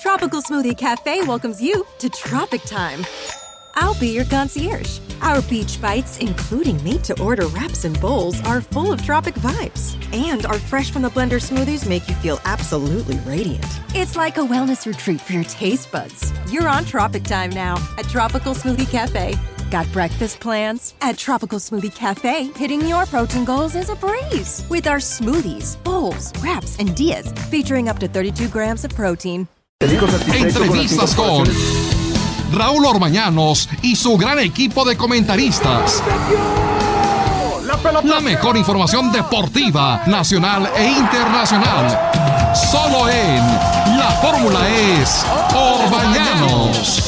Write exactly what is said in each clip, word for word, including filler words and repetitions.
Tropical Smoothie Cafe welcomes you to Tropic Time. I'll be your concierge. Our beach bites, including made-to-order wraps and bowls, are full of tropic vibes. And our fresh-from-the-blender smoothies make you feel absolutely radiant. It's like a wellness retreat for your taste buds. You're on Tropic Time now at Tropical Smoothie Cafe. Got breakfast plans? At Tropical Smoothie Cafe, hitting your protein goals is a breeze. With our smoothies, bowls, wraps, and días, featuring up to thirty-two grams of protein. Entrevistas con Raúl Orbañanos y su gran equipo de comentaristas. La mejor información deportiva, nacional e internacional. Solo en La Fórmula es Orbañanos.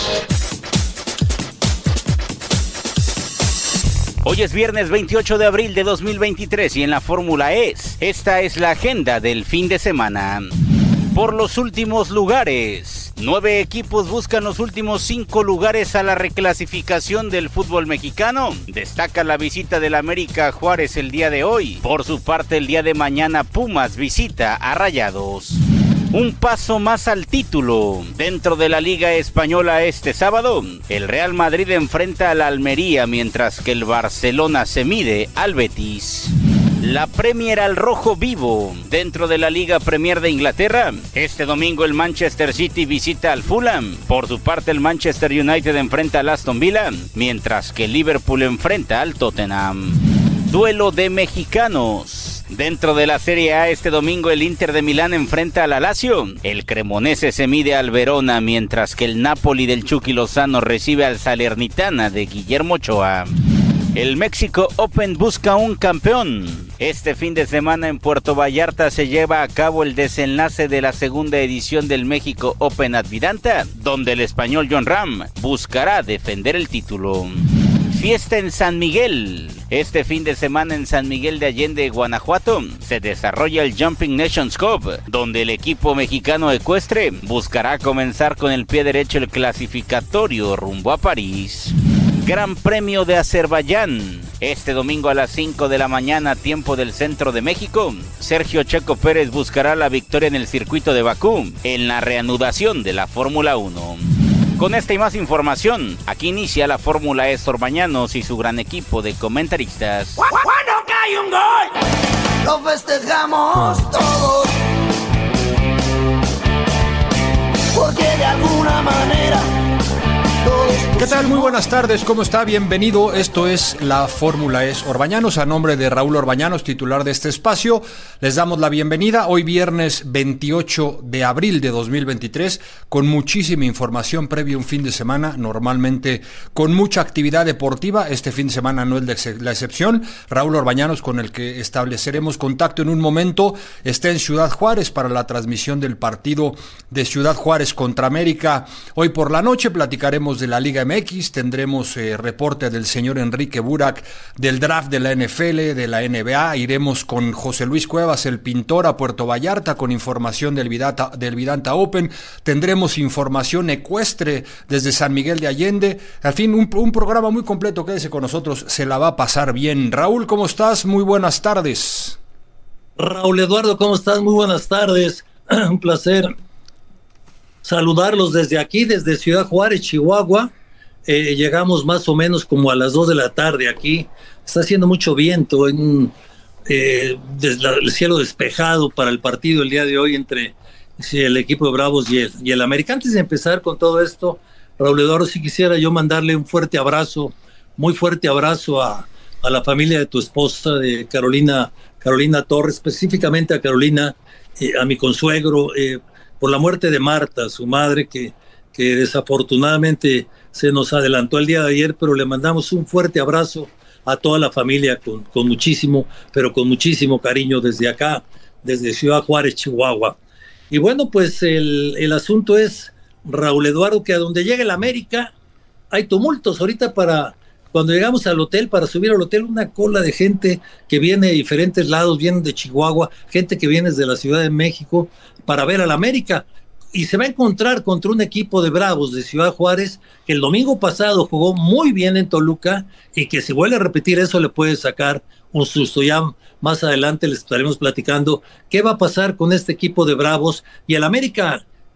Hoy es viernes veintiocho de abril de dos mil veintitrés y en la Fórmula es, esta es la agenda del fin de semana. Por los últimos lugares, nueve equipos buscan los últimos cinco lugares a la reclasificación del fútbol mexicano. Destaca la visita del América a Juárez el día de hoy. Por su parte, el día de mañana Pumas visita a Rayados. Un paso más al título. Dentro de la Liga Española este sábado, el Real Madrid enfrenta al Almería, mientras que el Barcelona se mide al Betis. La Premier al rojo vivo. Dentro de la Liga Premier de Inglaterra, este domingo el Manchester City visita al Fulham. Por su parte, el Manchester United enfrenta al Aston Villa, mientras que el Liverpool enfrenta al Tottenham. Duelo de mexicanos. Dentro de la Serie A este domingo el Inter de Milán enfrenta al Lazio. El Cremonese se mide al Verona, mientras que el Napoli del Chucky Lozano recibe al Salernitana de Guillermo Ochoa. El México Open busca un campeón. Este fin de semana en Puerto Vallarta se lleva a cabo el desenlace de la segunda edición del México Open Advidanta, donde el español Jon Rahm buscará defender el título. Fiesta en San Miguel. Este fin de semana en San Miguel de Allende, Guanajuato, se desarrolla el Jumping Nations Cup, donde el equipo mexicano ecuestre buscará comenzar con el pie derecho el clasificatorio rumbo a París. Gran Premio de Azerbaiyán. Este domingo a las cinco de la mañana, tiempo del centro de México, Sergio Checo Pérez buscará la victoria en el circuito de Bakú, en la reanudación de la Fórmula uno. Con esta y más información, aquí inicia la Fórmula es Orbañanos y su gran equipo de comentaristas. Cuando cae un gol, lo festejamos todos, porque de alguna manera todos. ¿Qué tal? Muy buenas tardes, ¿cómo está? Bienvenido, esto es la Fórmula es Orbañanos. A nombre de Raúl Orbañanos, titular de este espacio, les damos la bienvenida. Hoy viernes veintiocho de abril de dos mil veintitrés, con muchísima información previo a un fin de semana, normalmente con mucha actividad deportiva. Este fin de semana no es la excepción. Raúl Orbañanos, con el que estableceremos contacto en un momento, está en Ciudad Juárez para la transmisión del partido de Ciudad Juárez contra América. Hoy por la noche platicaremos de la Liga M X, tendremos eh, reporte del señor Enrique Burak del draft de la N F L, de la N B A, iremos con José Luis Cuevas, el pintor, a Puerto Vallarta con información del Vidanta, del Vidanta Open, tendremos información ecuestre desde San Miguel de Allende, al fin un, un programa muy completo, quédese con nosotros, se la va a pasar bien. Raúl, ¿cómo estás? Muy buenas tardes. Raúl Eduardo, ¿cómo estás? Muy buenas tardes, un placer saludarlos desde aquí, desde Ciudad Juárez, Chihuahua. Eh, llegamos más o menos como a las dos de la tarde aquí. Está haciendo mucho viento, en, eh, desde la, el cielo despejado para el partido el día de hoy entre sí, el equipo de Bravos y el, y el América. Antes de empezar con todo esto, Raúl Eduardo, si quisiera yo mandarle un fuerte abrazo, muy fuerte abrazo a, a la familia de tu esposa, de Carolina, Carolina Torres, específicamente a Carolina, eh, a mi consuegro, eh, por la muerte de Marta, su madre, que, que desafortunadamente se nos adelantó el día de ayer, pero le mandamos un fuerte abrazo a toda la familia con, con muchísimo, pero con muchísimo cariño desde acá, desde Ciudad Juárez, Chihuahua. Y bueno, pues el, el asunto es, Raúl Eduardo, que a donde llegue el América hay tumultos. Ahorita para cuando llegamos al hotel, para subir al hotel, una cola de gente que viene de diferentes lados, vienen de Chihuahua, gente que viene desde la Ciudad de México para ver al América. Y se va a encontrar contra un equipo de Bravos de Ciudad Juárez que el domingo pasado jugó muy bien en Toluca y que si vuelve a repetir eso le puede sacar un susto. Ya más adelante les estaremos platicando qué va a pasar con este equipo de Bravos y el América,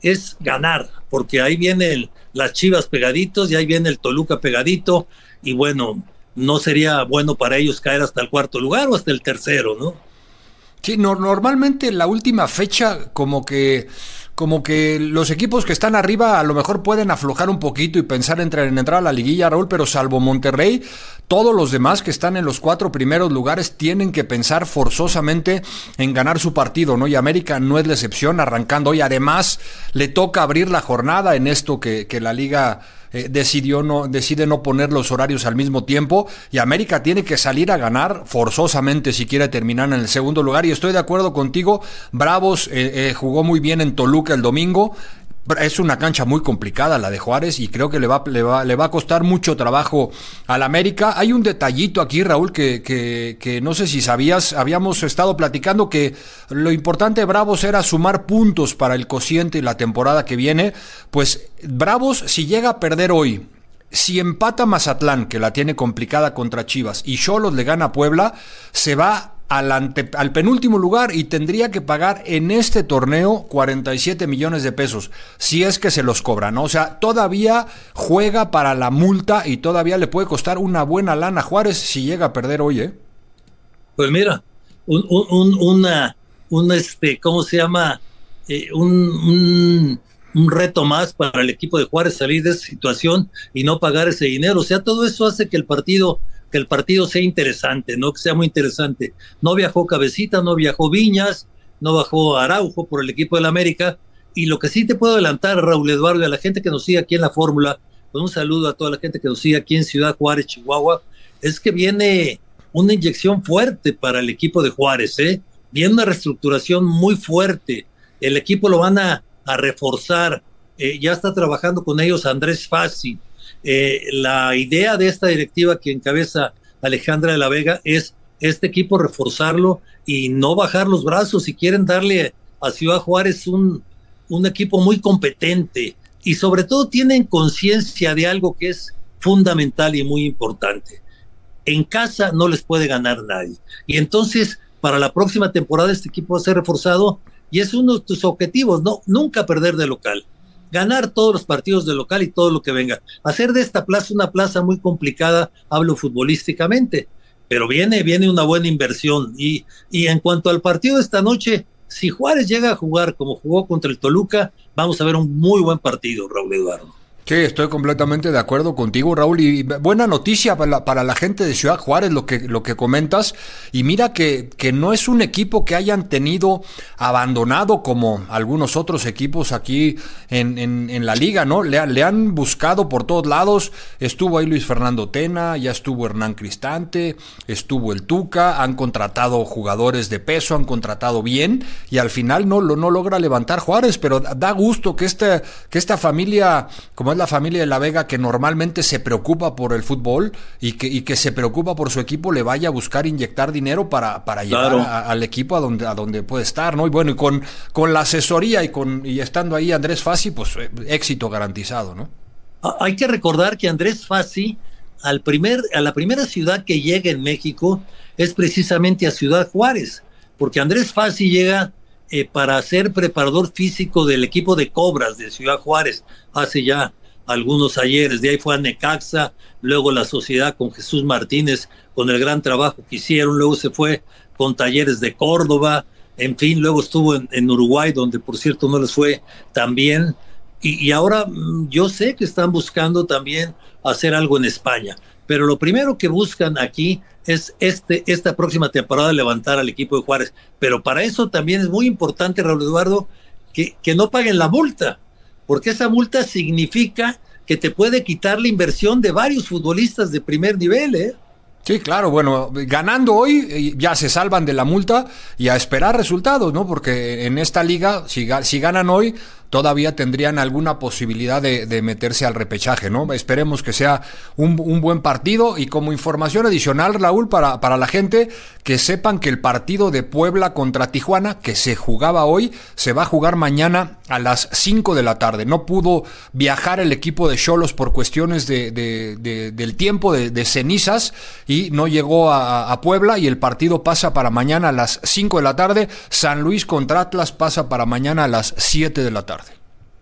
es ganar, porque ahí viene las Chivas pegaditos y ahí viene el Toluca pegadito, y bueno, no sería bueno para ellos caer hasta el cuarto lugar o hasta el tercero, ¿no? Sí, no, normalmente en la última fecha como que como que los equipos que están arriba a lo mejor pueden aflojar un poquito y pensar en entrar, en entrar a la liguilla, Raúl, pero salvo Monterrey, todos los demás que están en los cuatro primeros lugares tienen que pensar forzosamente en ganar su partido, ¿no? Y América no es la excepción, arrancando hoy. Además, le toca abrir la jornada en esto que, que la liga eh, decidió no, decide no poner los horarios al mismo tiempo, y América tiene que salir a ganar forzosamente si quiere terminar en el segundo lugar. Y estoy de acuerdo contigo, Bravos eh, eh, jugó muy bien en Toluca el domingo. Es una cancha muy complicada la de Juárez y creo que le va, le va, le va a costar mucho trabajo al América. Hay un detallito aquí, Raúl, que, que, que no sé si sabías, habíamos estado platicando que lo importante de Bravos era sumar puntos para el cociente y la temporada que viene. Pues Bravos, si llega a perder hoy, si empata Mazatlán, que la tiene complicada contra Chivas, y Xolos le gana a Puebla, se va Al, ante, al penúltimo lugar y tendría que pagar en este torneo cuarenta y siete millones de pesos, si es que se los cobran, ¿no? O sea, todavía juega para la multa y todavía le puede costar una buena lana a Juárez si llega a perder hoy, ¿eh? Pues mira, un, un, una, un este, ¿cómo se llama? Eh, un, un, un reto más para el equipo de Juárez salir de esa situación y no pagar ese dinero. O sea, todo eso hace que el partido que el partido sea interesante, no que sea muy interesante. No viajó Cabecita, no viajó Viñas, no bajó Araujo por el equipo del América, y lo que sí te puedo adelantar, Raúl Eduardo, y a la gente que nos sigue aquí en la Fórmula, con un saludo a toda la gente que nos sigue aquí en Ciudad Juárez, Chihuahua, es que viene una inyección fuerte para el equipo de Juárez, ¿eh? Viene una reestructuración muy fuerte, el equipo lo van a, a reforzar, eh, ya está trabajando con ellos Andrés Fassi. Eh, la idea de esta directiva que encabeza Alejandra de la Vega es este equipo reforzarlo y no bajar los brazos, si quieren darle a Ciudad Juárez un, un equipo muy competente, y sobre todo tienen conciencia de algo que es fundamental y muy importante: en casa no les puede ganar nadie, y entonces para la próxima temporada este equipo va a ser reforzado, y es uno de tus objetivos, no, nunca perder de local, ganar todos los partidos de local y todo lo que venga. Hacer de esta plaza una plaza muy complicada, hablo futbolísticamente, pero viene, viene una buena inversión. Y, y en cuanto al partido de esta noche, si Juárez llega a jugar como jugó contra el Toluca, vamos a ver un muy buen partido, Raúl Eduardo. Sí, estoy completamente de acuerdo contigo, Raúl, y buena noticia para la, para la gente de Ciudad Juárez lo que, lo que comentas, y mira que, que no es un equipo que hayan tenido abandonado como algunos otros equipos aquí en, en, en la liga, ¿no? Le, le han buscado por todos lados, estuvo ahí Luis Fernando Tena, ya estuvo Hernán Cristante, estuvo el Tuca, han contratado jugadores de peso, han contratado bien, y al final no, no logra levantar Juárez, pero da gusto que, este, que esta familia, como es la familia de la Vega, que normalmente se preocupa por el fútbol y que, y que se preocupa por su equipo, le vaya a buscar inyectar dinero para, para llevar claro. a, al equipo a donde, a donde puede estar, ¿no? Y bueno, y con, con la asesoría y con y estando ahí Andrés Fassi, pues éxito garantizado, ¿no? Hay que recordar que Andrés Fassi, al primer, a la primera ciudad que llega en México es precisamente a Ciudad Juárez, porque Andrés Fassi llega eh, para ser preparador físico del equipo de Cobras de Ciudad Juárez hace ya algunos ayeres. De ahí fue a Necaxa, luego la sociedad con Jesús Martínez, con el gran trabajo que hicieron, luego se fue con Talleres de Córdoba, en fin, luego estuvo en, en Uruguay, donde por cierto no les fue tan bien, y, y ahora yo sé que están buscando también hacer algo en España, pero lo primero que buscan aquí es este, esta próxima temporada levantar al equipo de Juárez, pero para eso también es muy importante, Raúl Eduardo, que, que no paguen la multa, porque esa multa significa que te puede quitar la inversión de varios futbolistas de primer nivel, ¿eh? Sí, claro, bueno, ganando hoy ya se salvan de la multa y a esperar resultados, ¿no? Porque en esta liga, si, si ganan hoy, todavía tendrían alguna posibilidad de, de meterse al repechaje, ¿no? Esperemos que sea un, un buen partido, y como información adicional, Raúl, para, para la gente, que sepan que el partido de Puebla contra Tijuana, que se jugaba hoy, se va a jugar mañana a las cinco de la tarde. No pudo viajar el equipo de Xolos por cuestiones de, de, de, del tiempo, de, de cenizas, y no llegó a, a Puebla, y el partido pasa para mañana a las cinco de la tarde. San Luis contra Atlas pasa para mañana a las siete de la tarde.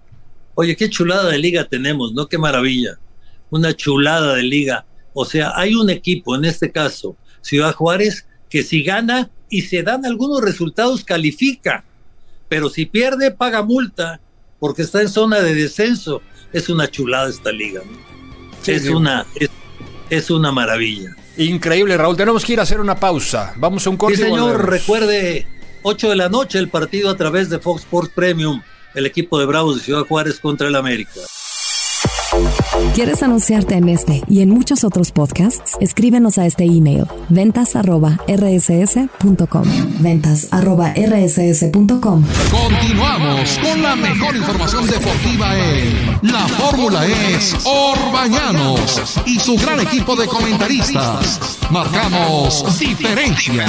Oye, qué chulada de liga tenemos, ¿no? Qué maravilla. Una chulada de liga. O sea, hay un equipo, en este caso, Ciudad Juárez, que si gana y se dan algunos resultados, califica. Pero si pierde, paga multa, porque está en zona de descenso. Es una chulada esta liga, ¿no? Sí, es, sí. Una, es, es una maravilla. Increíble, Raúl. Tenemos que ir a hacer una pausa. Vamos a un corte. Sí, señor, recuerde, ocho de la noche el partido a través de Fox Sports Premium, el equipo de Bravos de Ciudad Juárez contra el América. ¿Quieres anunciarte en este y en muchos otros podcasts? Escríbenos a este email, ventas arroba r s s punto com. ventas arroba r s s punto com. Continuamos con la mejor información deportiva en La Fórmula es Orbañanos y su gran equipo de comentaristas. Marcamos diferencia.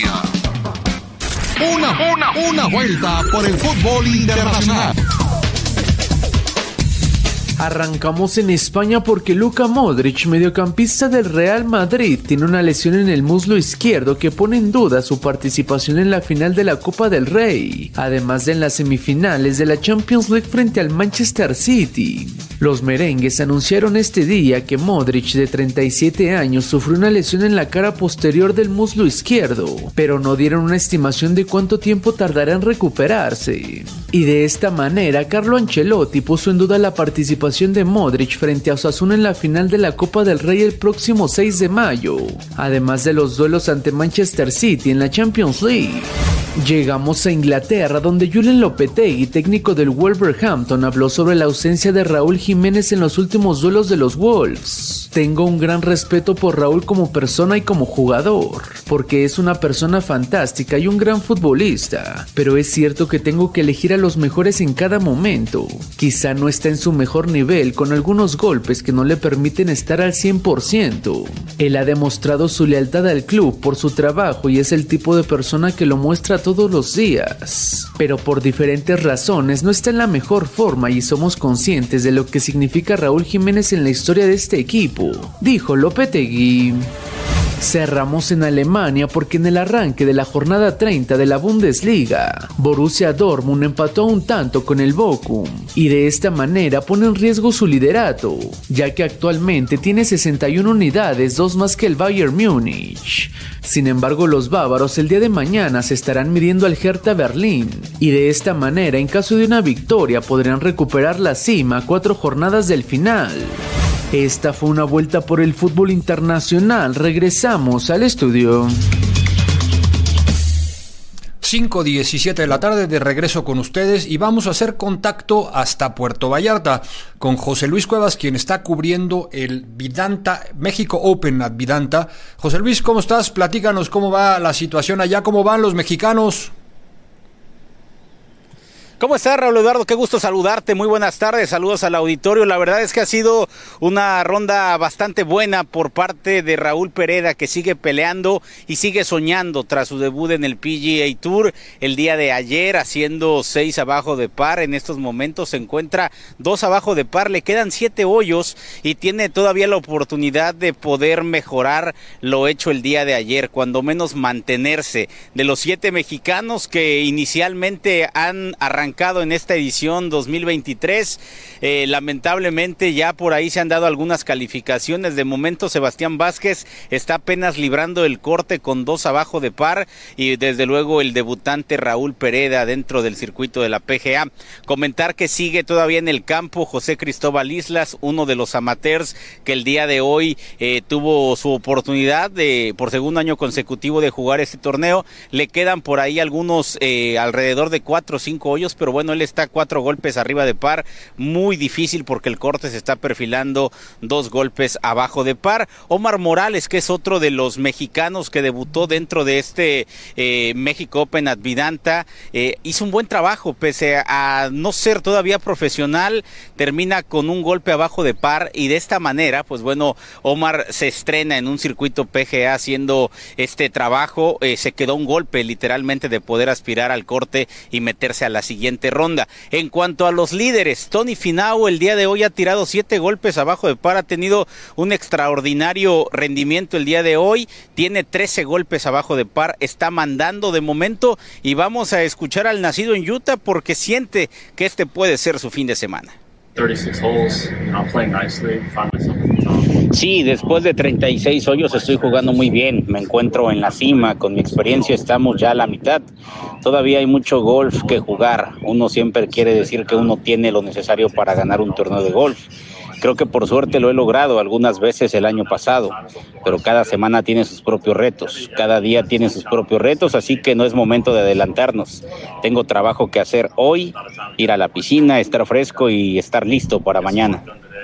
Una, una, una vuelta por el fútbol internacional. Arrancamos en España porque Luka Modric, mediocampista del Real Madrid, tiene una lesión en el muslo izquierdo que pone en duda su participación en la final de la Copa del Rey, además de en las semifinales de la Champions League frente al Manchester City. Los merengues anunciaron este día que Modric, de treinta y siete años, sufrió una lesión en la cara posterior del muslo izquierdo, pero no dieron una estimación de cuánto tiempo tardará en recuperarse. Y de esta manera, Carlo Ancelotti puso en duda la participación de Modric frente a Osasuna en la final de la Copa del Rey el próximo seis de mayo, además de los duelos ante Manchester City en la Champions League. Llegamos a Inglaterra, donde Julen Lopetegui, técnico del Wolverhampton, habló sobre la ausencia de Raúl Jiménez en los últimos duelos de los Wolves. Tengo un gran respeto por Raúl como persona y como jugador, porque es una persona fantástica y un gran futbolista, pero es cierto que tengo que elegir a los mejores en cada momento. Quizá no está en su mejor nivel, con algunos golpes que no le permiten estar al cien por ciento. Él ha demostrado su lealtad al club por su trabajo y es el tipo de persona que lo muestra todos los días, pero por diferentes razones no está en la mejor forma y somos conscientes de lo que significa Raúl Jiménez en la historia de este equipo, dijo Lopetegui. Cerramos en Alemania porque en el arranque de la jornada treinta de la Bundesliga, Borussia Dortmund empató a un tanto con el Bochum y de esta manera pone en riesgo su liderato, ya que actualmente tiene sesenta y una unidades, dos más que el Bayern Múnich. Sin embargo, los bávaros el día de mañana se estarán midiendo al Hertha Berlín y de esta manera, en caso de una victoria, podrían recuperar la cima a cuatro jornadas del final. Esta fue una vuelta por el fútbol internacional. Regresamos al estudio. cinco diecisiete de la tarde, de regreso con ustedes y vamos a hacer contacto hasta Puerto Vallarta con José Luis Cuevas, quien está cubriendo el Vidanta México Open at Vidanta. José Luis, ¿cómo estás? Platícanos cómo va la situación allá, cómo van los mexicanos. ¿Cómo estás, Raúl Eduardo? Qué gusto saludarte, muy buenas tardes, saludos al auditorio. La verdad es que ha sido una ronda bastante buena por parte de Raúl Pereda, que sigue peleando y sigue soñando tras su debut en el P G A Tour el día de ayer, haciendo seis abajo de par. En estos momentos se encuentra dos abajo de par, le quedan siete hoyos y tiene todavía la oportunidad de poder mejorar lo hecho el día de ayer, cuando menos mantenerse. De los siete mexicanos que inicialmente han arrancado en esta edición dos mil veintitrés, eh, lamentablemente ya por ahí se han dado algunas calificaciones. De momento Sebastián Vázquez está apenas librando el corte con dos abajo de par y desde luego el debutante Raúl Pereda dentro del circuito de la P G A. Comentar que sigue todavía en el campo José Cristóbal Islas, uno de los amateurs que el día de hoy eh, tuvo su oportunidad de por segundo año consecutivo de jugar este torneo. Le quedan por ahí algunos eh, alrededor de cuatro o cinco hoyos, pero bueno, él está cuatro golpes arriba de par, muy difícil porque el corte se está perfilando dos golpes abajo de par. Omar Morales, que es otro de los mexicanos que debutó dentro de este eh, México Open at Vidanta, eh, hizo un buen trabajo, pese a no ser todavía profesional, termina con un golpe abajo de par y de esta manera, pues bueno, Omar se estrena en un circuito P G A haciendo este trabajo, eh, se quedó un golpe literalmente de poder aspirar al corte y meterse a la siguiente ronda. En cuanto a los líderes, Tony Finau el día de hoy ha tirado siete golpes abajo de par, ha tenido un extraordinario rendimiento el día de hoy, tiene trece golpes abajo de par, está mandando de momento y vamos a escuchar al nacido en Utah porque siente que este puede ser su fin de semana. thirty-six holes, you know, playing nicely, find myself at the top. Sí, después de treinta y seis hoyos estoy jugando muy bien, me encuentro en la cima, con mi experiencia estamos ya a la mitad, todavía hay mucho golf que jugar, uno siempre quiere decir que uno tiene lo necesario para ganar un torneo de golf. Creo que por suerte lo he logrado algunas veces el año pasado, pero cada semana tiene sus propios retos, cada día tiene sus propios retos, así que no es momento de adelantarnos. Tengo trabajo que hacer hoy, ir a la piscina, estar fresco y estar listo para mañana.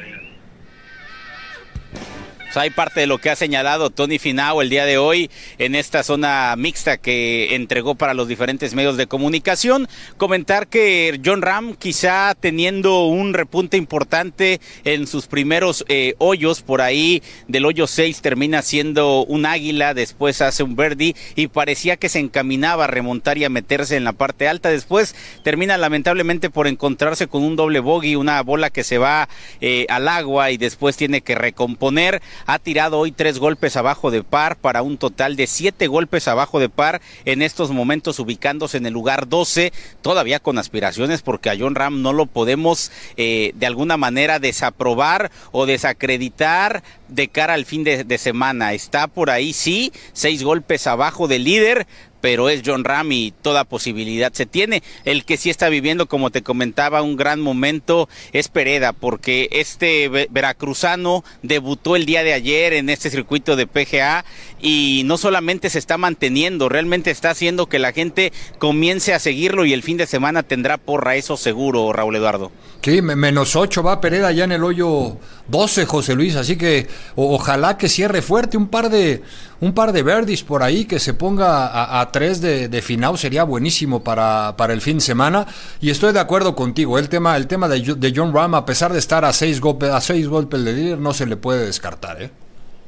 Pues hay parte de lo que ha señalado Tony Finau el día de hoy en esta zona mixta que entregó para los diferentes medios de comunicación. Comentar que Jon Rahm, quizá teniendo un repunte importante en sus primeros eh, hoyos, por ahí del hoyo seis termina siendo un águila, después hace un birdie y parecía que se encaminaba a remontar y a meterse en la parte alta. Después termina lamentablemente por encontrarse con un doble bogey, una bola que se va eh, al agua y después tiene que recomponer. Ha tirado hoy tres golpes abajo de par para un total de siete golpes abajo de par en estos momentos, ubicándose en el lugar doce, todavía con aspiraciones porque a Jon Rahm no lo podemos eh, de alguna manera desaprobar o desacreditar de cara al fin de, de semana. Está por ahí, sí, seis golpes abajo del líder, pero es Jon Rahm y toda posibilidad se tiene. El que sí está viviendo, como te comentaba, un gran momento es Pereda, porque este veracruzano debutó el día de ayer en este circuito de P G A y no solamente se está manteniendo, realmente está haciendo que la gente comience a seguirlo y el fin de semana tendrá porra, eso seguro, Raúl Eduardo. Sí, menos ocho va Pereda ya en el hoyo doce, José Luis, así que o, ojalá que cierre fuerte, un par de un par de birdies por ahí, que se ponga a, a tres de, de Finau, sería buenísimo para, para el fin de semana, y estoy de acuerdo contigo, el tema, el tema de, de Jon Rahm, a pesar de estar a seis golpes, a seis golpes de líder, no se le puede descartar, ¿eh?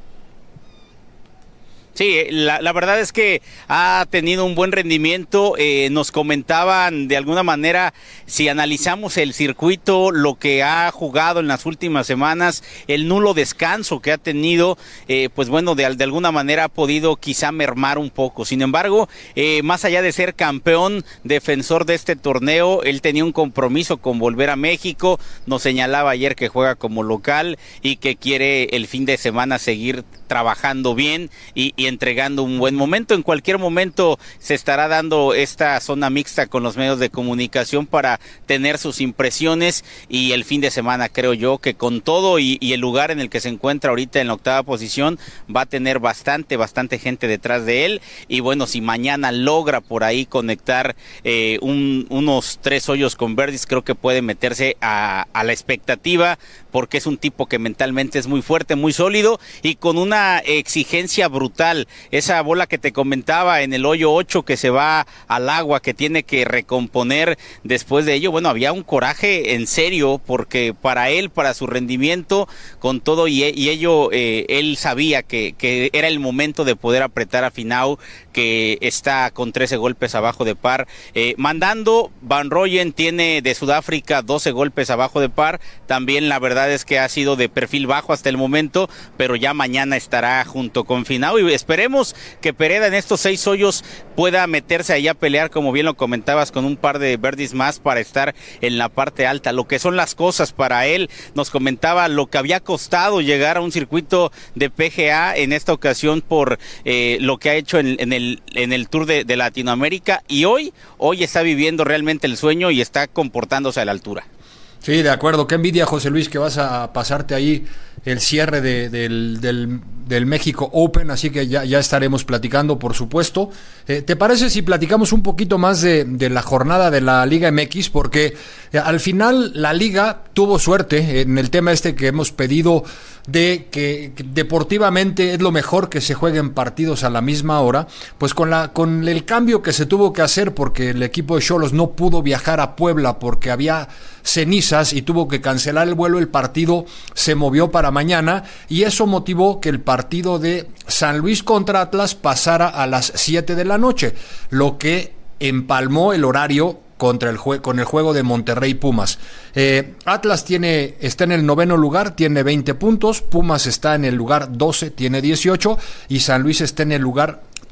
Sí, la, la verdad es que ha tenido un buen rendimiento. Eh, nos comentaban de alguna manera, si analizamos el circuito, lo que ha jugado en las últimas semanas, el nulo descanso que ha tenido, eh, pues bueno, de, de alguna manera ha podido quizá mermar un poco. Sin embargo, eh, más allá de ser campeón defensor de este torneo, él tenía un compromiso con volver a México. Nos señalaba ayer que juega como local y que quiere el fin de semana seguir trabajando bien y, y entregando un buen momento. En cualquier momento se estará dando esta zona mixta con los medios de comunicación para tener sus impresiones, y el fin de semana creo yo que con todo y, y el lugar en el que se encuentra ahorita en la octava posición va a tener bastante, bastante gente detrás de él. Y bueno, si mañana logra por ahí conectar eh, un, unos tres hoyos con birdies, creo que puede meterse a, a la expectativa, porque es un tipo que mentalmente es muy fuerte, muy sólido y con una exigencia brutal. Esa bola que te comentaba en el hoyo ocho que se va al agua, que tiene que recomponer después de ello, bueno, había un coraje en serio, porque para él, para su rendimiento, con todo y, y ello, eh, él sabía que, que era el momento de poder apretar a Finau, que está con trece golpes abajo de par, eh, mandando. Van Rooyen tiene de Sudáfrica doce golpes abajo de par, también la verdad es que ha sido de perfil bajo hasta el momento, pero ya mañana estará junto con Finau y esperemos que Pereda en estos seis hoyos pueda meterse ahí a pelear, como bien lo comentabas, con un par de birdies más para estar en la parte alta. Lo que son las cosas para él, nos comentaba lo que había costado llegar a un circuito de P G A en esta ocasión por eh, lo que ha hecho en, en el en el Tour de, de Latinoamérica, y hoy hoy está viviendo realmente el sueño y está comportándose a la altura. Sí, de acuerdo. Qué envidia, José Luis, que vas a pasarte ahí el cierre de, del, del, del México Open, así que ya, ya estaremos platicando, por supuesto. Eh, ¿Te parece si platicamos un poquito más de, de la jornada de la Liga M X? Porque eh, al final la Liga tuvo suerte en el tema este que hemos pedido de que, que deportivamente es lo mejor que se jueguen partidos a la misma hora, pues con, la, con el cambio que se tuvo que hacer, porque el equipo de Xolos no pudo viajar a Puebla porque había cenizas y tuvo que cancelar el vuelo, el partido se movió para mañana y eso motivó que el partido de San Luis contra Atlas pasara a las siete de la noche, lo que empalmó el horario contra el jue- con el juego de Monterrey Pumas. Eh, Atlas tiene, está en el noveno lugar, tiene veinte puntos, Pumas está en el lugar doce, tiene dieciocho, y San Luis está en el lugar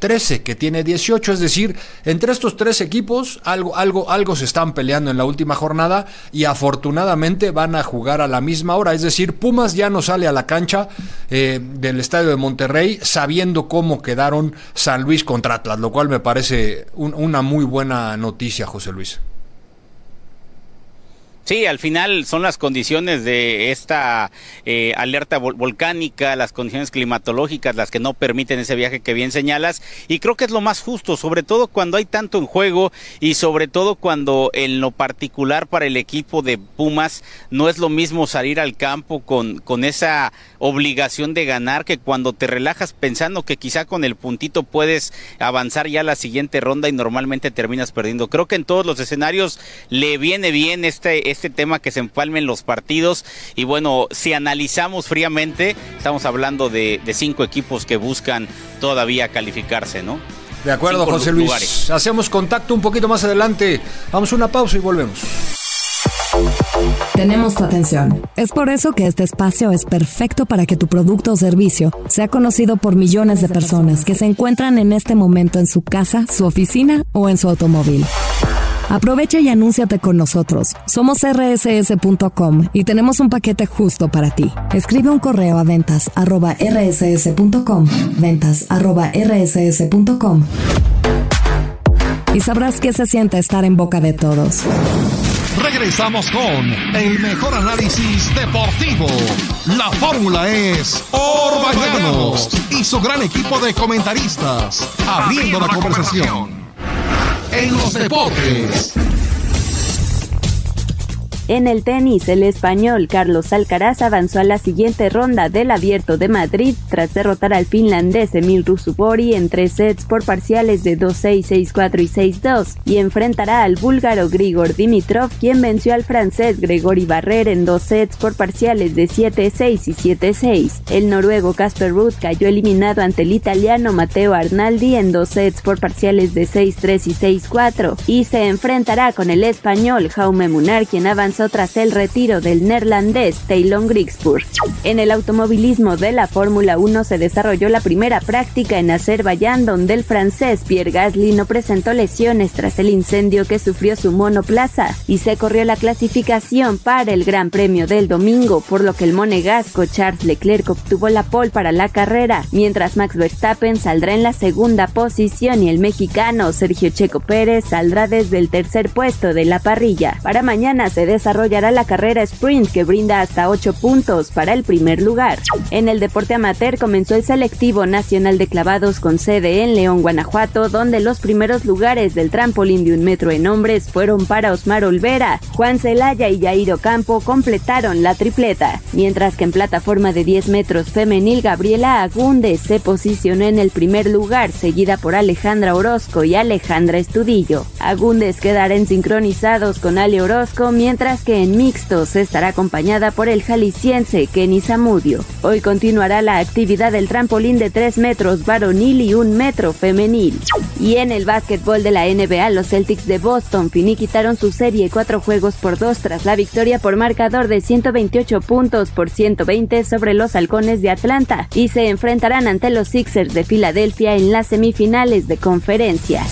trece, que tiene dieciocho, es decir, entre estos tres equipos algo, algo, algo se están peleando en la última jornada y afortunadamente van a jugar a la misma hora, es decir, Pumas ya no sale a la cancha eh, del estadio de Monterrey sabiendo cómo quedaron San Luis contra Atlas, lo cual me parece un, una muy buena noticia, José Luis. Sí, al final son las condiciones de esta eh, alerta vol- volcánica, las condiciones climatológicas las que no permiten ese viaje que bien señalas, y creo que es lo más justo, sobre todo cuando hay tanto en juego y sobre todo cuando en lo particular para el equipo de Pumas no es lo mismo salir al campo con, con esa obligación de ganar que cuando te relajas pensando que quizá con el puntito puedes avanzar ya a la siguiente ronda y normalmente terminas perdiendo. Creo que en todos los escenarios le viene bien este este tema que se empalmen los partidos y bueno, si analizamos fríamente, estamos hablando de, de cinco equipos que buscan todavía calificarse, ¿no? De acuerdo, cinco José Luis. Lugares. Hacemos contacto un poquito más adelante. Vamos a una pausa y volvemos. Tenemos tu atención. Es por eso que este espacio es perfecto para que tu producto o servicio sea conocido por millones de personas que se encuentran en este momento en su casa, su oficina o en su automóvil. Aprovecha y anúnciate con nosotros. Somos erre ese ese punto com y tenemos un paquete justo para ti. Escribe un correo a ventas arroba erre ese ese punto com, ventas arroba erre ese ese punto com, y sabrás qué se siente estar en boca de todos. Regresamos con el mejor análisis deportivo. La fórmula es Orbañanos y su gran equipo de comentaristas, abriendo la conversación en los deportes. En el tenis, el español Carlos Alcaraz avanzó a la siguiente ronda del Abierto de Madrid tras derrotar al finlandés Emil Ruusuvuori en tres sets por parciales de dos seis, seis cuatro y seis dos, y enfrentará al búlgaro Grigor Dimitrov, quien venció al francés Gregory Barrer en dos sets por parciales de siete seis y siete seis. El noruego Casper Ruud cayó eliminado ante el italiano Matteo Arnaldi en dos sets por parciales de seis tres y seis cuatro, y se enfrentará con el español Jaume Munar, quien avanzó tras el retiro del neerlandés Taylor Grigsburg. En el automovilismo de la Fórmula uno se desarrolló la primera práctica en Azerbaiyán, donde el francés Pierre Gasly no presentó lesiones tras el incendio que sufrió su monoplaza, y se corrió la clasificación para el Gran Premio del domingo, por lo que el monegasco Charles Leclerc obtuvo la pole para la carrera, mientras Max Verstappen saldrá en la segunda posición y el mexicano Sergio Checo Pérez saldrá desde el tercer puesto de la parrilla. Para mañana se desarrollará la carrera sprint, que brinda hasta ocho puntos para el primer lugar. En el deporte amateur comenzó el selectivo nacional de clavados con sede en León, Guanajuato, donde los primeros lugares del trampolín de un metro en hombres fueron para Osmar Olvera, Juan Celaya y Yair Ocampo completaron la tripleta, mientras que en plataforma de diez metros femenil Gabriela Agúndez se posicionó en el primer lugar, seguida por Alejandra Orozco y Alejandra Estudillo. Agúndez quedará en sincronizados con Ale Orozco, mientras que en mixtos estará acompañada por el jalisciense Kenny Zamudio. Hoy continuará la actividad del trampolín de tres metros varonil y un metro femenil. Y en el básquetbol de la N B A, los Celtics de Boston finiquitaron su serie cuatro juegos por dos tras la victoria por marcador de ciento veintiocho puntos por ciento veinte sobre los Halcones de Atlanta, y se enfrentarán ante los Sixers de Filadelfia en las semifinales de conferencia.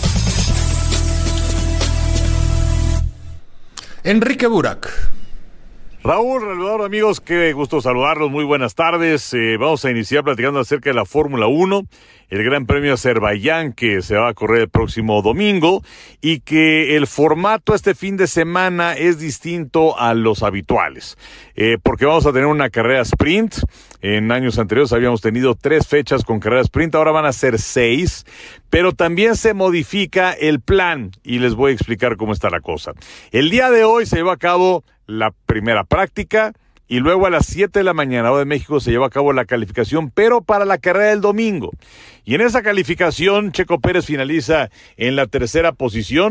Enrique Burak. Raúl, Eduardo, amigos, qué gusto saludarlos, muy buenas tardes. Eh, vamos a iniciar platicando acerca de la Fórmula uno, el Gran Premio Azerbaiyán que se va a correr el próximo domingo, y que el formato este fin de semana es distinto a los habituales, eh, porque vamos a tener una carrera sprint. En años anteriores habíamos tenido tres fechas con carrera sprint, ahora van a ser seis, pero también se modifica el plan y les voy a explicar cómo está la cosa. El día de hoy se lleva a cabo la primera práctica y luego a las siete de la mañana, hora de México, se lleva a cabo la calificación, pero para la carrera del domingo. Y en esa calificación, Checo Pérez finaliza en la tercera posición.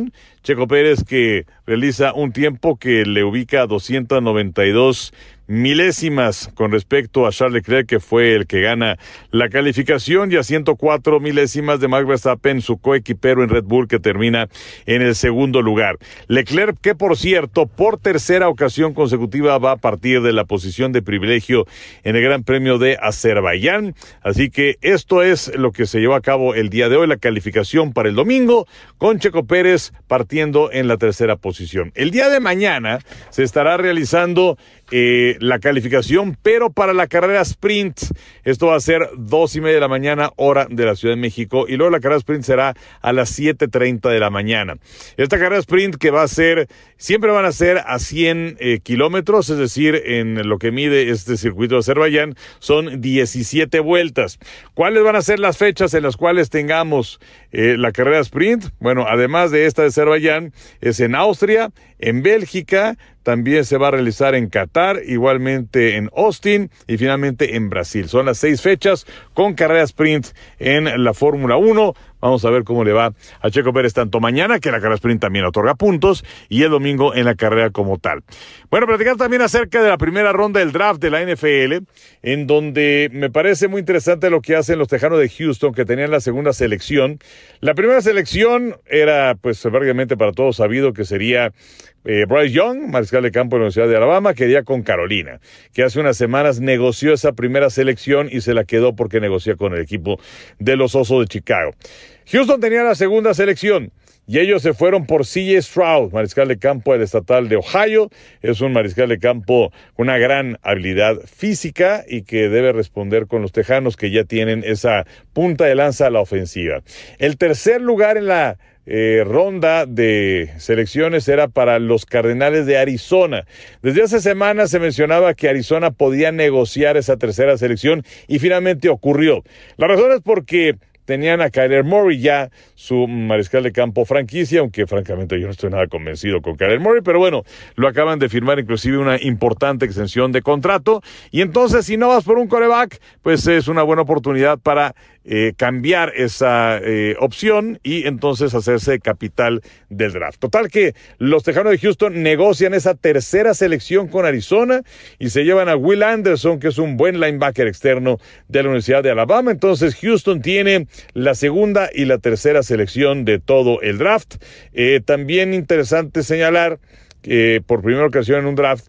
Checo Pérez, que realiza un tiempo que le ubica a doscientas noventa y dos milésimas con respecto a Charles Leclerc, que fue el que gana la calificación, y a ciento cuatro milésimas de Max Verstappen, su coequipero en Red Bull, que termina en el segundo lugar. Leclerc, que por cierto, por tercera ocasión consecutiva va a partir de la posición de privilegio en el Gran Premio de Azerbaiyán. Así que esto es lo que se llevó a cabo el día de hoy, la calificación para el domingo, con Checo Pérez partiendo en la tercera posición. El día de mañana se estará realizando Eh, la calificación, pero para la carrera sprint. Esto va a ser dos y media de la mañana, hora de la Ciudad de México, y luego la carrera sprint será a las siete treinta de la mañana. Esta carrera sprint, que va a ser, siempre van a ser a cien eh, kilómetros, es decir, en lo que mide este circuito de Azerbaiyán, son diecisiete vueltas. ¿Cuáles van a ser las fechas en las cuales tengamos eh, la carrera sprint? Bueno, además de esta de Azerbaiyán, es en Austria, en Bélgica, también se va a realizar en Qatar, igualmente en Austin y finalmente en Brasil. Son las seis fechas con carrera sprint en la Fórmula uno. Vamos a ver cómo le va a Checo Pérez tanto mañana, que la carrera sprint también otorga puntos, y el domingo en la carrera como tal. Bueno, platicar también acerca de la primera ronda del draft de la N F L, en donde me parece muy interesante lo que hacen los Tejanos de Houston, que tenían la segunda selección. La primera selección era, pues, prácticamente para todos sabido que sería Eh, Bryce Young, mariscal de campo de la Universidad de Alabama, que iría con Carolina, que hace unas semanas negoció esa primera selección y se la quedó porque negocia con el equipo de los Osos de Chicago. Houston tenía la segunda selección y ellos se fueron por C J Stroud, mariscal de campo del estatal de Ohio. Es un mariscal de campo con una gran habilidad física y que debe responder con los Tejanos, que ya tienen esa punta de lanza a la ofensiva. El tercer lugar en la Eh, ronda de selecciones era para los Cardenales de Arizona. Desde hace semanas se mencionaba que Arizona podía negociar esa tercera selección y finalmente ocurrió. La razón es porque tenían a Kyler Murray ya, su mariscal de campo franquicia, aunque francamente yo no estoy nada convencido con Kyler Murray, pero bueno, lo acaban de firmar inclusive una importante extensión de contrato, y entonces si no vas por un quarterback, pues es una buena oportunidad para eh, cambiar esa eh, opción y entonces hacerse capital del draft. Total que los Tejanos de Houston negocian esa tercera selección con Arizona y se llevan a Will Anderson, que es un buen linebacker externo de la Universidad de Alabama. Entonces Houston tiene la segunda y la tercera selección de todo el draft. Eh, también interesante señalar que por primera ocasión en un draft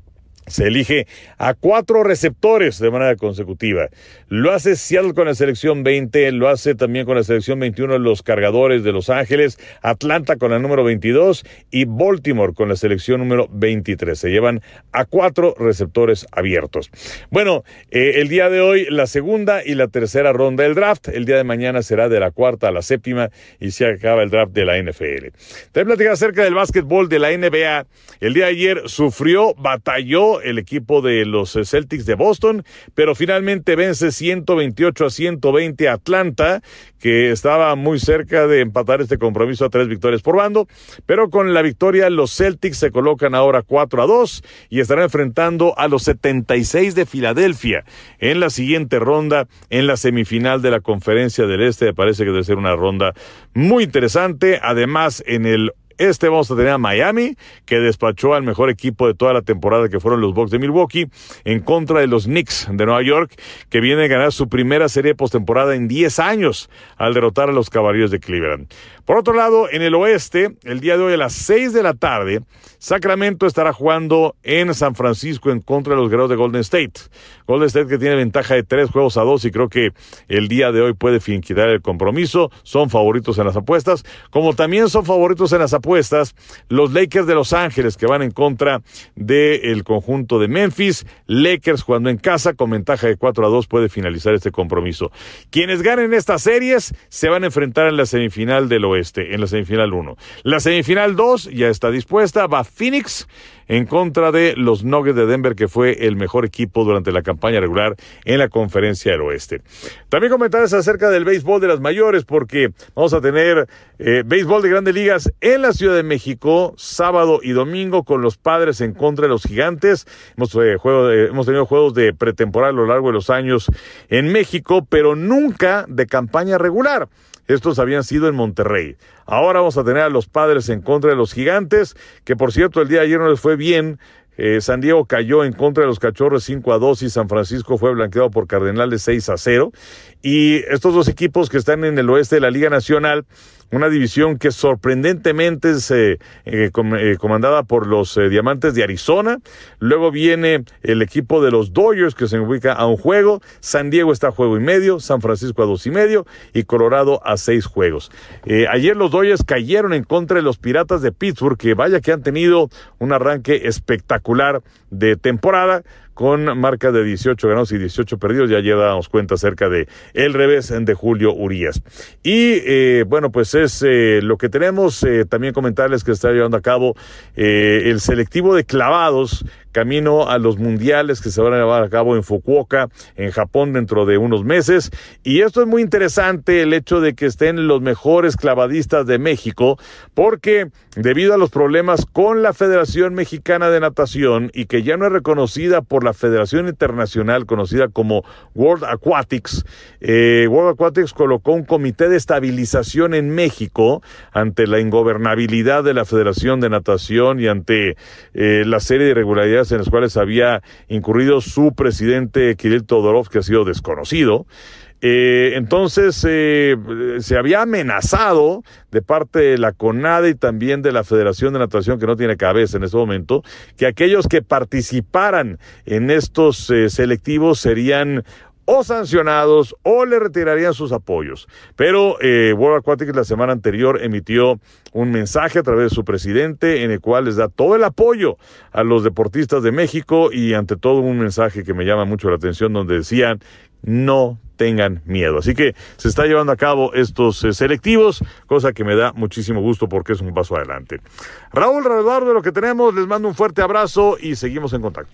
se elige a cuatro receptores de manera consecutiva. Lo hace Seattle con la selección veinte, lo hace también con la selección veintiuno los Cargadores de Los Ángeles, Atlanta con la número veintidós y Baltimore con la selección número veintitrés. Se llevan a cuatro receptores abiertos. Bueno, eh, el día de hoy la segunda y la tercera ronda del draft. El día de mañana será de la cuarta a la séptima y se acaba el draft de la N F L. También platicar acerca del básquetbol de la N B A. El día de ayer sufrió, batalló el equipo de los Celtics de Boston, pero finalmente vence ciento veintiocho a ciento veinte a Atlanta, que estaba muy cerca de empatar este compromiso a tres victorias por bando, pero con la victoria los Celtics se colocan ahora cuatro a dos y estarán enfrentando a los setenta y seis de Filadelfia en la siguiente ronda, en la semifinal de la Conferencia del Este. Me parece que debe ser una ronda muy interesante. Además, en el Este vamos a tener a Miami, que despachó al mejor equipo de toda la temporada, que fueron los Bucks de Milwaukee, en contra de los Knicks de Nueva York, que vienen a ganar su primera serie de postemporada en diez años al derrotar a los Cavaliers de Cleveland. Por otro lado, en el oeste, el día de hoy a las seis de la tarde, Sacramento estará jugando en San Francisco en contra de los Guerreros de Golden State. Golden State, que tiene ventaja de tres juegos a dos, y creo que el día de hoy puede finiquitar el compromiso. Son favoritos en las apuestas, como también son favoritos en las apuestas los Lakers de Los Ángeles, que van en contra del conjunto de Memphis. Lakers jugando en casa con ventaja de cuatro a dos puede finalizar este compromiso. Quienes ganen estas series se van a enfrentar en la semifinal del oeste, en la semifinal uno. La semifinal dos ya está dispuesta, va Phoenix en contra de los Nuggets de Denver, que fue el mejor equipo durante la campaña regular en la Conferencia del Oeste. También comentarles acerca del béisbol de las mayores, porque vamos a tener eh, béisbol de Grandes Ligas en la Ciudad de México, sábado y domingo, con los Padres en contra de los Gigantes. Hemos, eh, juego de, hemos tenido juegos de pretemporada a lo largo de los años en México, pero nunca de campaña regular. Estos habían sido en Monterrey. Ahora vamos a tener a los Padres en contra de los Gigantes, que por cierto el día de ayer no les fue bien. Eh, San Diego cayó en contra de los Cachorros cinco a dos y San Francisco fue blanqueado por Cardenales seis a cero. Y estos dos equipos que están en el oeste de la Liga Nacional, una división que sorprendentemente es eh, eh, com- eh, comandada por los eh, Diamantes de Arizona. Luego viene el equipo de los Dodgers, que se ubica a un juego. San Diego está a juego y medio, San Francisco a dos y medio y Colorado a seis juegos. Eh, ayer los Dodgers cayeron en contra de los Piratas de Pittsburgh, que vaya que han tenido un arranque espectacular de temporada, con marca de dieciocho ganados y dieciocho perdidos. Ya ayer dábamos cuenta acerca de el revés de Julio Urías. Y eh, bueno, pues es eh, lo que tenemos. Eh, también comentarles que está llevando a cabo eh, el selectivo de clavados camino a los mundiales que se van a llevar a cabo en Fukuoka, en Japón, dentro de unos meses. Y esto es muy interesante, el hecho de que estén los mejores clavadistas de México, porque debido a los problemas con la Federación Mexicana de Natación, y que ya no es reconocida por la Federación Internacional conocida como World Aquatics, eh, World Aquatics colocó un comité de estabilización en México ante la ingobernabilidad de la Federación de Natación y ante eh, la serie de irregularidades en las cuales había incurrido su presidente Kirill Todorov, que ha sido desconocido. Eh, entonces eh, se había amenazado de parte de la CONADE y también de la Federación de Natación, que no tiene cabeza en este momento, que aquellos que participaran en estos eh, selectivos serían o sancionados o le retirarían sus apoyos. Pero eh, World Aquatics la semana anterior emitió un mensaje a través de su presidente en el cual les da todo el apoyo a los deportistas de México, y ante todo un mensaje que me llama mucho la atención donde decían: no tengan miedo. Así que se está llevando a cabo estos eh, selectivos, cosa que me da muchísimo gusto porque es un paso adelante. Raúl, alrededor de lo que tenemos, les mando un fuerte abrazo y seguimos en contacto.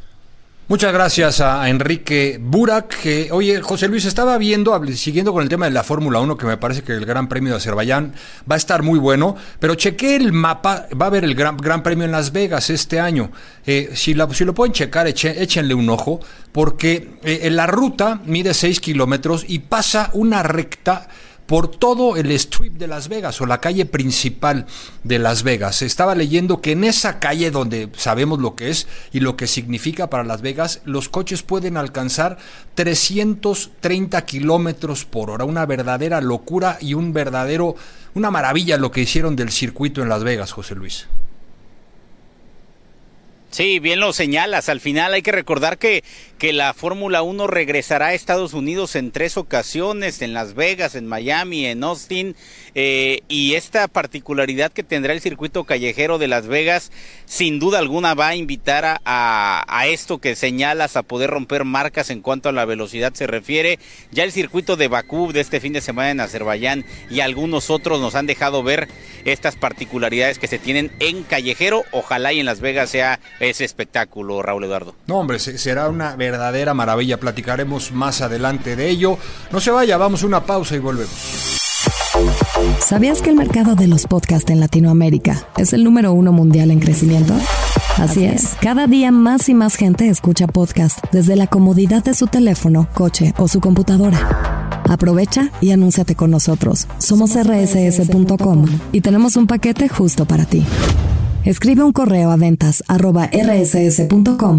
Muchas gracias a Enrique Burak. Que, oye, José Luis, estaba viendo, siguiendo con el tema de la Fórmula uno, que me parece que el Gran Premio de Azerbaiyán va a estar muy bueno, pero chequé el mapa, va a haber el Gran, Gran Premio en Las Vegas este año. Eh, si, la, si lo pueden checar, eche, échenle un ojo, porque eh, en la ruta mide seis kilómetros y pasa una recta por todo el strip de Las Vegas, o la calle principal de Las Vegas. Estaba leyendo que en esa calle, donde sabemos lo que es y lo que significa para Las Vegas, los coches pueden alcanzar trescientos treinta kilómetros por hora. Una verdadera locura y un verdadero, una maravilla lo que hicieron del circuito en Las Vegas, José Luis. Sí, bien lo señalas. Al final hay que recordar que, que la Fórmula uno regresará a Estados Unidos en tres ocasiones, en Las Vegas, en Miami, en Austin, eh, y esta particularidad que tendrá el circuito callejero de Las Vegas, sin duda alguna va a invitar a, a, a esto que señalas, a poder romper marcas en cuanto a la velocidad se refiere. Ya el circuito de Bakú de este fin de semana en Azerbaiyán y algunos otros nos han dejado ver estas particularidades que se tienen en callejero. Ojalá y en Las Vegas sea ese espectáculo, Raúl Eduardo. No, hombre, será una verdadera maravilla. Platicaremos más adelante de ello. No se vaya, vamos a una pausa y volvemos. ¿Sabías que el mercado de los podcasts en Latinoamérica es el número uno mundial en crecimiento? Así es, cada día más y más gente escucha podcast desde la comodidad de su teléfono, coche o su computadora. Aprovecha y anúnciate con nosotros. Somos erre ese ese punto com y tenemos un paquete justo para ti. Escribe un correo a ventas arroba erre ese ese punto com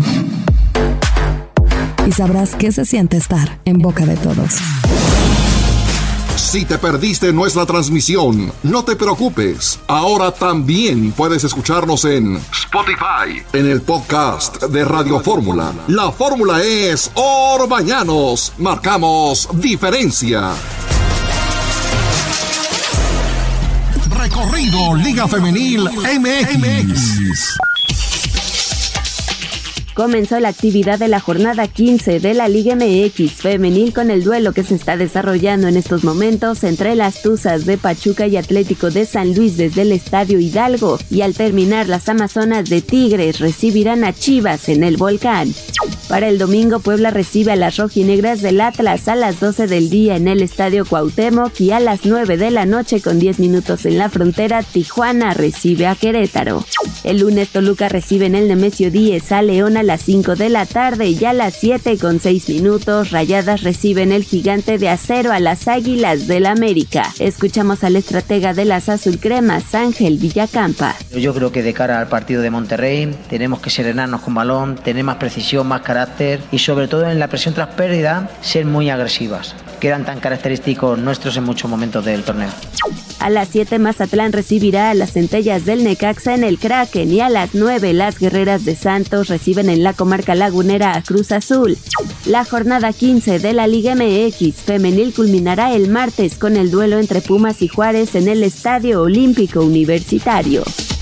y sabrás qué se siente estar en boca de todos. Si te perdiste nuestra transmisión, no te preocupes. Ahora también puedes escucharnos en Spotify, en el podcast de Radio Fórmula. La fórmula es Orbañanos. Marcamos diferencia. Recorrido Liga Femenil M X. Comenzó la actividad de la jornada quince de la Liga M X femenil con el duelo que se está desarrollando en estos momentos entre las Tuzas de Pachuca y Atlético de San Luis desde el Estadio Hidalgo, y al terminar las Amazonas de Tigres recibirán a Chivas en el Volcán. Para el domingo, Puebla recibe a las rojinegras del Atlas a las doce del día en el Estadio Cuauhtémoc, y a las nueve de la noche con diez minutos en la frontera, Tijuana recibe a Querétaro. El lunes, Toluca recibe en el Nemesio Díez a León a las cinco de la tarde, y a las siete con seis minutos, Rayadas reciben el Gigante de Acero a las Águilas del América. Escuchamos al estratega de las azulcremas, Ángel Villacampa. Yo creo que de cara al partido de Monterrey tenemos que serenarnos con balón, tener más precisión, más carácter y sobre todo en la presión tras pérdida ser muy agresivas, que eran tan característicos nuestros en muchos momentos del torneo. A las siete, Mazatlán recibirá a las Centellas del Necaxa en el Kraken, y a las nueve las Guerreras de Santos reciben en la comarca lagunera a Cruz Azul. La jornada quince de la Liga M X femenil culminará el martes con el duelo entre Pumas y Juárez en el Estadio Olímpico Universitario.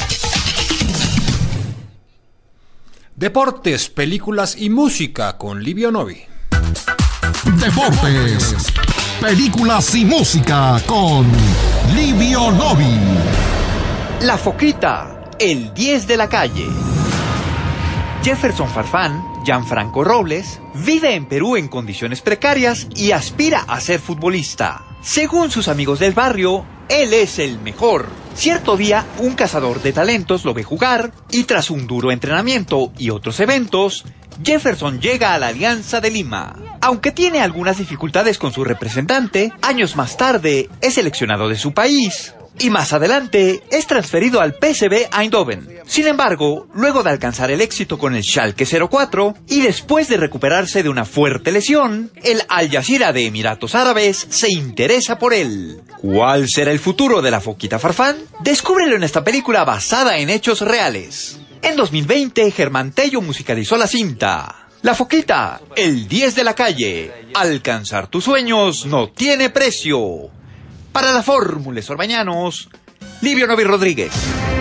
Deportes, películas y música con Livio Novi. Deportes, películas y música con Livio Novi. La Foquita, el diez de la calle. Jefferson Farfán, Gianfranco Robles, vive en Perú en condiciones precarias y aspira a ser futbolista. Según sus amigos del barrio, él es el mejor. Cierto día, un cazador de talentos lo ve jugar y tras un duro entrenamiento y otros eventos, Jefferson llega a la Alianza de Lima. Aunque tiene algunas dificultades con su representante, años más tarde es seleccionado de su país y más adelante es transferido al P S V Eindhoven. Sin embargo, luego de alcanzar el éxito con el Schalke cero cuatro y después de recuperarse de una fuerte lesión, el Al Jazeera de Emiratos Árabes se interesa por él. ¿Cuál será el futuro de la Foquita Farfán? Descúbrelo en esta película basada en hechos reales. En dos mil veinte, Germán Tello musicalizó la cinta. La Foquita, el diez de la calle. Alcanzar tus sueños no tiene precio. Para la Fórmula Orbañanos, Livio Novi Rodríguez.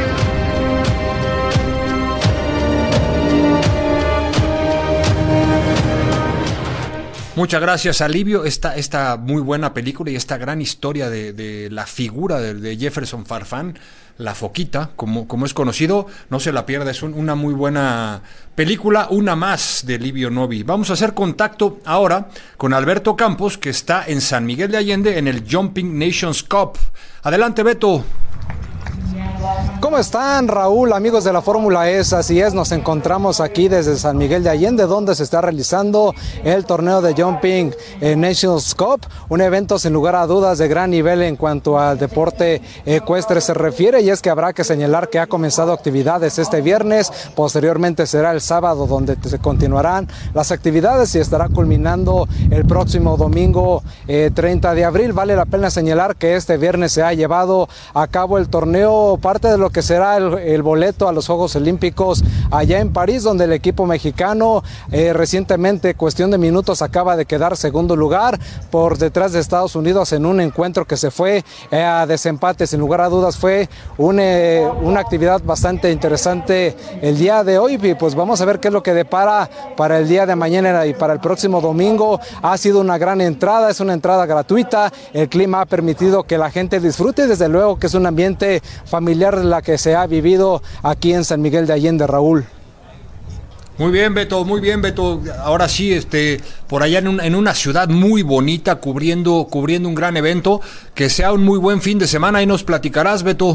Muchas gracias a Livio. Esta, esta muy buena película y esta gran historia de, de la figura de, de Jefferson Farfán, La Foquita, como, como es conocido, no se la pierda, es un, una muy buena película, una más de Livio Novi. Vamos a hacer contacto ahora con Alberto Campos, que está en San Miguel de Allende en el Jumping Nations Cup. Adelante, Beto. ¿Cómo están, Raúl, amigos de la Fórmula E? Así es, nos encontramos aquí desde San Miguel de Allende, donde se está realizando el torneo de Jumping Nations Cup, un evento sin lugar a dudas de gran nivel en cuanto al deporte ecuestre se refiere, y es que habrá que señalar que ha comenzado actividades este viernes, posteriormente será el sábado donde se continuarán las actividades y estará culminando el próximo domingo eh, treinta de abril. Vale la pena señalar que este viernes se ha llevado a cabo el torneo, parte de lo que será el, el boleto a los Juegos Olímpicos allá en París, donde el equipo mexicano eh, recientemente, cuestión de minutos, acaba de quedar segundo lugar por detrás de Estados Unidos en un encuentro que se fue eh, a desempate. Sin lugar a dudas fue un, eh, una actividad bastante interesante el día de hoy, y pues vamos a ver qué es lo que depara para el día de mañana y para el próximo domingo. Ha sido una gran entrada, es una entrada gratuita, el clima ha permitido que la gente disfrute, desde luego que es un ambiente familiar la que se ha vivido aquí en San Miguel de Allende, Raúl. Muy bien, Beto, muy bien, Beto. Ahora sí, este, por allá en, un, en una ciudad muy bonita, cubriendo, cubriendo un gran evento, que sea un muy buen fin de semana, y nos platicarás, Beto.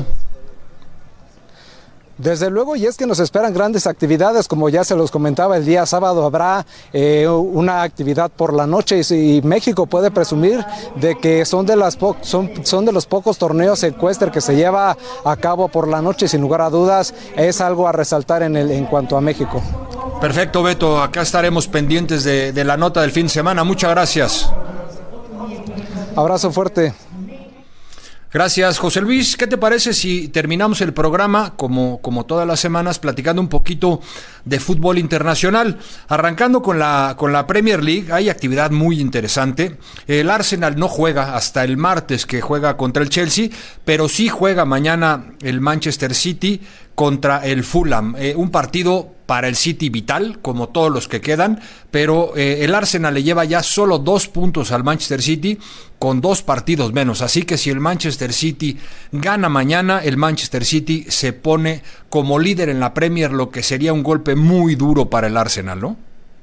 Desde luego, y es que nos esperan grandes actividades, como ya se los comentaba, el día sábado habrá eh, una actividad por la noche, y, y México puede presumir de que son de, las po- son, son de los pocos torneos ecuestres que se lleva a cabo por la noche, sin lugar a dudas, es algo a resaltar en, el, en cuanto a México. Perfecto, Beto, acá estaremos pendientes de, de la nota del fin de semana. Muchas gracias. Abrazo fuerte. Gracias, José Luis. ¿Qué te parece si terminamos el programa, como, como todas las semanas, platicando un poquito de fútbol internacional? Arrancando con la, con la Premier League, hay actividad muy interesante. El Arsenal no juega hasta el martes, que juega contra el Chelsea, pero sí juega mañana el Manchester City contra el Fulham. Eh, un partido para el City vital, como todos los que quedan, pero eh, el Arsenal le lleva ya solo dos puntos al Manchester City con dos partidos menos, así que si el Manchester City gana mañana, el Manchester City se pone como líder en la Premier, lo que sería un golpe muy duro para el Arsenal, ¿no?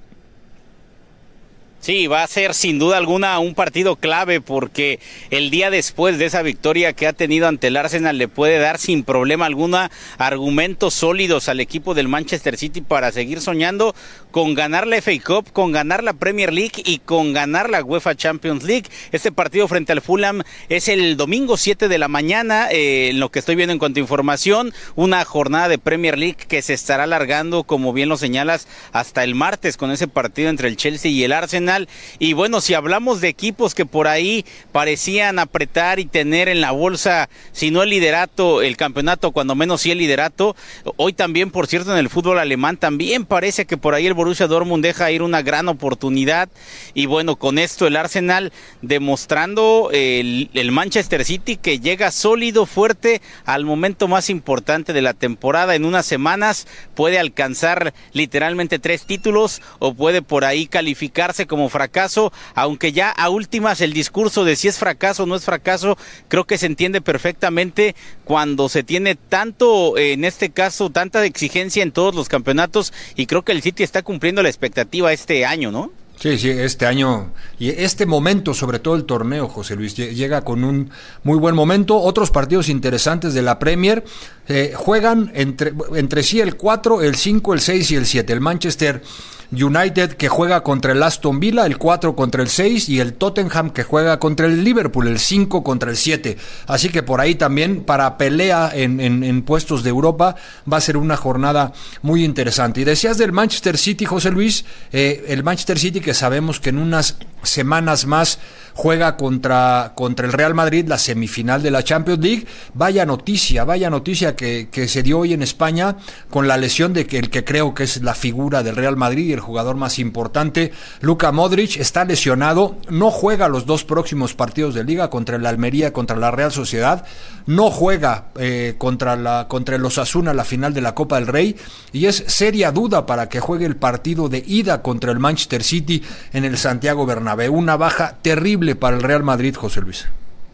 Sí, va a ser sin duda alguna un partido clave porque el día después de esa victoria que ha tenido ante el Arsenal le puede dar sin problema alguna argumentos sólidos al equipo del Manchester City para seguir soñando con ganar la F A Cup, con ganar la Premier League y con ganar la UEFA Champions League. Este partido frente al Fulham es el domingo siete de la mañana, eh, en lo que estoy viendo en cuanto a información, una jornada de Premier League que se estará alargando, como bien lo señalas, hasta el martes con ese partido entre el Chelsea y el Arsenal. Y bueno, si hablamos de equipos que por ahí parecían apretar y tener en la bolsa, si no el liderato, el campeonato, cuando menos sí el liderato, hoy también, por cierto, en el fútbol alemán también parece que por ahí el Borussia Dortmund deja ir una gran oportunidad. Y bueno, con esto el Arsenal demostrando el, el Manchester City que llega sólido, fuerte al momento más importante de la temporada. En unas semanas puede alcanzar literalmente tres títulos o puede por ahí calificarse como fracaso, aunque ya a últimas el discurso de si es fracaso o no es fracaso, creo que se entiende perfectamente cuando se tiene tanto, en este caso, tanta exigencia en todos los campeonatos, y creo que el City está cumpliendo la expectativa este año, ¿no? Sí, sí, este año y este momento, sobre todo el torneo, José Luis, llega con un muy buen momento. Otros partidos interesantes de la Premier eh, juegan entre, entre sí el cuatro, el cinco, el seis y el siete. El Manchester United que juega contra el Aston Villa, el cuatro contra el seis, y el Tottenham que juega contra el Liverpool, el cinco contra el siete. Así que por ahí también para pelea en, en, en puestos de Europa va a ser una jornada muy interesante. Y decías del Manchester City, José Luis, eh, el Manchester City que sabemos que en unas semanas más juega contra, contra el Real Madrid la semifinal de la Champions League. Vaya noticia, vaya noticia que, que se dio hoy en España con la lesión de que el que creo que es la figura del Real Madrid y el jugador más importante, Luka Modric, está lesionado, no juega los dos próximos partidos de Liga contra el Almería, contra la Real Sociedad, no juega eh, contra, la, contra el Osasuna la final de la Copa del Rey, y es seria duda para que juegue el partido de ida contra el Manchester City en el Santiago Bernabéu. Una baja terrible para el Real Madrid, José Luis.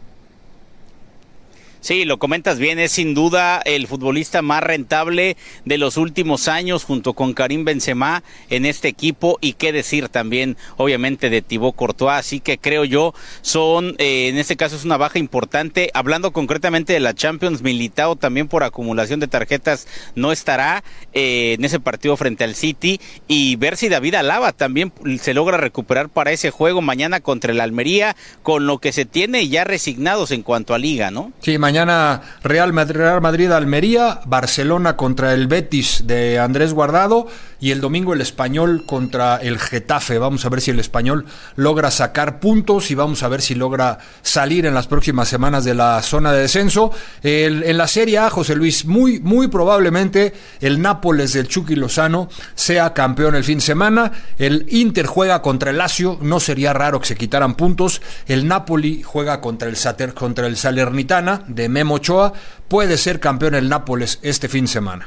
Sí, lo comentas bien, es sin duda el futbolista más rentable de los últimos años junto con Karim Benzema en este equipo, y qué decir también obviamente de Thibaut Courtois, así que creo yo son, eh, en este caso es una baja importante. Hablando concretamente de la Champions, Militao también por acumulación de tarjetas no estará eh, en ese partido frente al City, y ver si David Alaba también se logra recuperar para ese juego mañana contra el Almería, con lo que se tiene ya resignados en cuanto a Liga, ¿no? Sí, mañana Real Madrid, Real Madrid Almería, Barcelona contra el Betis de Andrés Guardado, y el domingo el Español contra el Getafe. Vamos a ver si el Español logra sacar puntos y vamos a ver si logra salir en las próximas semanas de la zona de descenso. El, en la Serie A, José Luis, muy, muy probablemente el Nápoles del Chucky Lozano sea campeón el fin de semana. El Inter juega contra el Lazio, no sería raro que se quitaran puntos. El Napoli juega contra el, Sater, contra el Salernitana de Memo Ochoa. Puede ser campeón el Nápoles este fin de semana.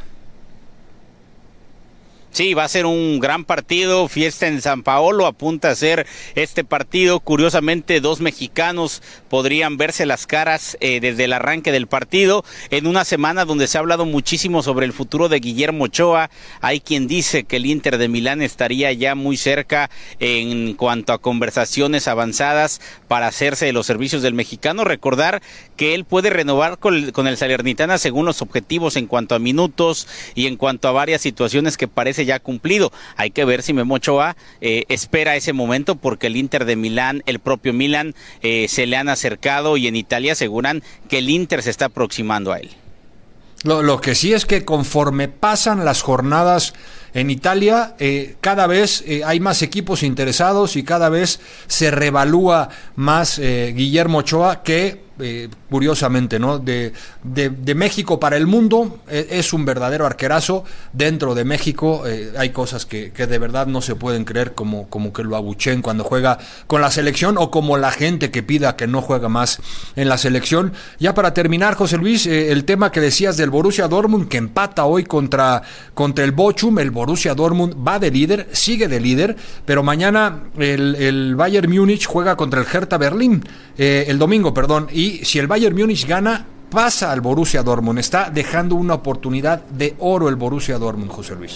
Sí, va a ser un gran partido, fiesta en San Paolo, apunta a ser este partido. Curiosamente, dos mexicanos podrían verse las caras eh, desde el arranque del partido, en una semana donde se ha hablado muchísimo sobre el futuro de Guillermo Ochoa. Hay quien dice que el Inter de Milán estaría ya muy cerca en cuanto a conversaciones avanzadas para hacerse de los servicios del mexicano. Recordar que él puede renovar con el, con el Salernitana según los objetivos en cuanto a minutos y en cuanto a varias situaciones que parece ya cumplido. Hay que ver si Memo Ochoa eh, espera ese momento, porque el Inter de Milán, el propio Milán, eh, se le han acercado, y en Italia aseguran que el Inter se está aproximando a él. Lo, lo que sí es que conforme pasan las jornadas en Italia, eh, cada vez eh, hay más equipos interesados y cada vez se revalúa más eh, Guillermo Ochoa, que eh, curiosamente, ¿no? De, de, de México para el mundo, eh, es un verdadero arquerazo. Dentro de México eh, hay cosas que, que de verdad no se pueden creer, como, como que lo abuchen cuando juega con la selección, o como la gente que pida que no juega más en la selección. Ya para terminar, José Luis, eh, el tema que decías del Borussia Dortmund, que empata hoy contra, contra el Bochum. El Borussia Dortmund va de líder, sigue de líder, pero mañana el, el Bayern Múnich juega contra el Hertha Berlín, eh, el domingo, perdón, y si el Bayern Múnich gana, pasa al Borussia Dortmund. Está dejando una oportunidad de oro el Borussia Dortmund, José Luis.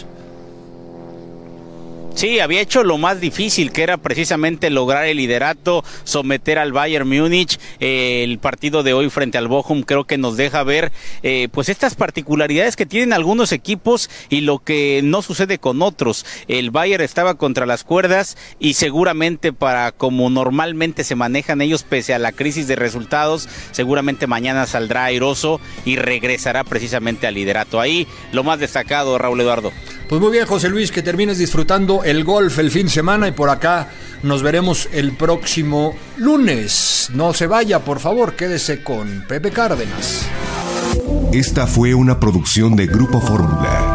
Sí, había hecho lo más difícil, que era precisamente lograr el liderato, someter al Bayern Múnich. Eh, el partido de hoy frente al Bochum creo que nos deja ver eh, pues estas particularidades que tienen algunos equipos y lo que no sucede con otros. El Bayern estaba contra las cuerdas y seguramente, para como normalmente se manejan ellos pese a la crisis de resultados, seguramente mañana saldrá airoso y regresará precisamente al liderato. Ahí lo más destacado, Raúl Eduardo. Pues muy bien, José Luis, que termines disfrutando el golf el fin de semana, y por acá nos veremos el próximo lunes. No se vaya, por favor, quédese con Pepe Cárdenas. Esta fue una producción de Grupo Fórmula.